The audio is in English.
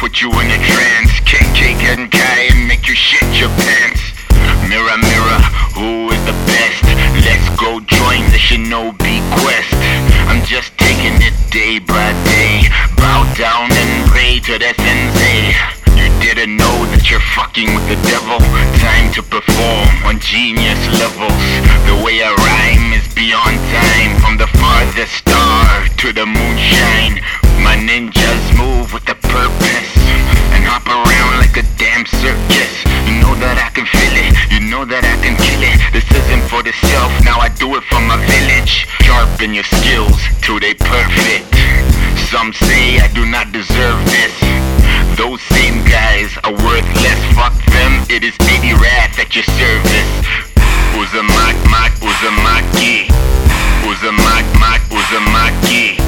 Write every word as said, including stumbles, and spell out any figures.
put you in a trance. K K and Kai and make you shit your pants. Mirror, mirror, who is the best? Let's go join the Shinobi quest. I'm just taking it day by day. Bow down and pray to the sensei. You didn't know that you're fucking with the devil. Time to perform on genius levels. The way I rhyme is beyond time. From the farthest star to the moonshine. My ninjas move with a purpose and hop around like a damn circus. You know that I can feel it, you know that I can kill it. This isn't for the self, now I do it for my village. Sharpen your skills till they perfect. Some say I do not deserve this. Those same guys are worthless, fuck them. It is Lady Wrath at your service. Uzumaki, Uzumaki, Uzumaki, Uzumaki.